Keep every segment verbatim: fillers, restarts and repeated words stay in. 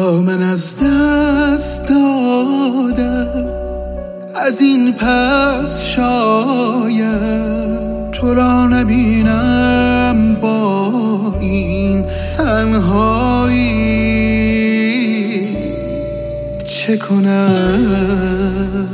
یا من از دست دادم از این پس شاید تو را نبینم با این تنهایی. چه کنم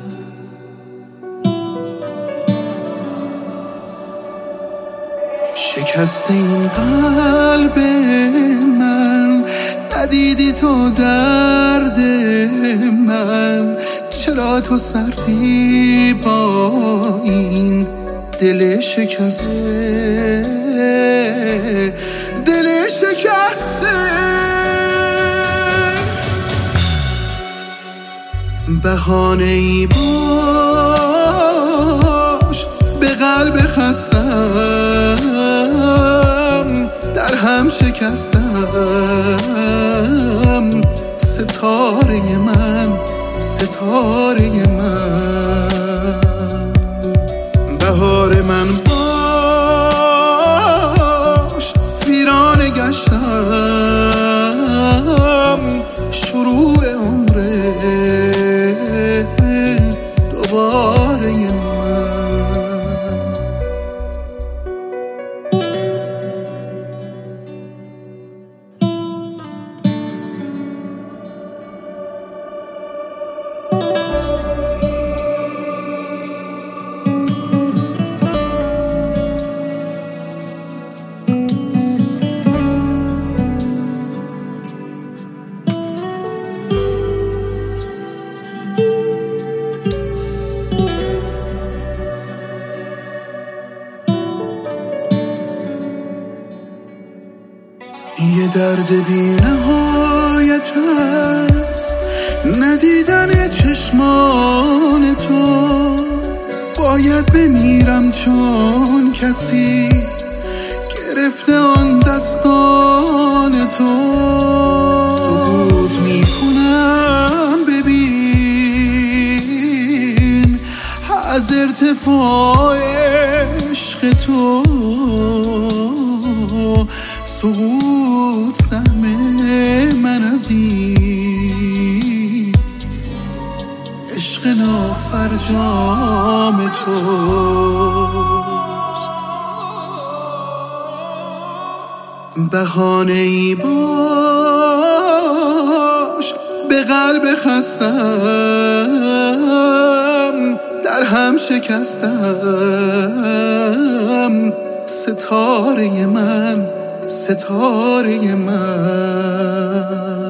شکست این قلب من، ندیدی تو درد من، چرا تو سردی با این دل شکسته، دل شکسته. بهانه ای باش به قلب خستم، در هم شکستم. ستاره من، ستاره من، بهار من باش ویرانه گشتم. شروع عمره دوباره من. یه درد بی نهایت هست ندیدن چشمان تو، باید بمیرم چون کسی گرفته آن دستان تو. سکوت میکنم ببین از ارتفاع عشق تو، سقوط سهم من از این عشق نافرجام توست. بهانه ای باش به قلب خستم، در هم شکستم. ستاره من، ستاره من.